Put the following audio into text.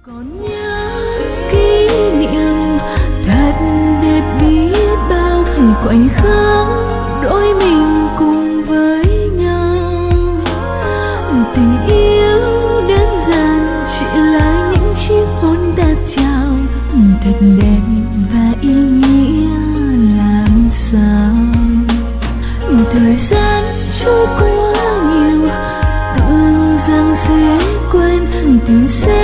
Còn nhớ kỷ niệm thật đẹp biết bao khoảnh khắc đôi mình cùng với nhau. Tình yêu đơn giản chỉ là những chiếc hôn đã trao, thật đẹp và ý nghĩa làm sao. Thời gian trôi qua nhiều, tưởng rằng sẽ quên, tình sẽ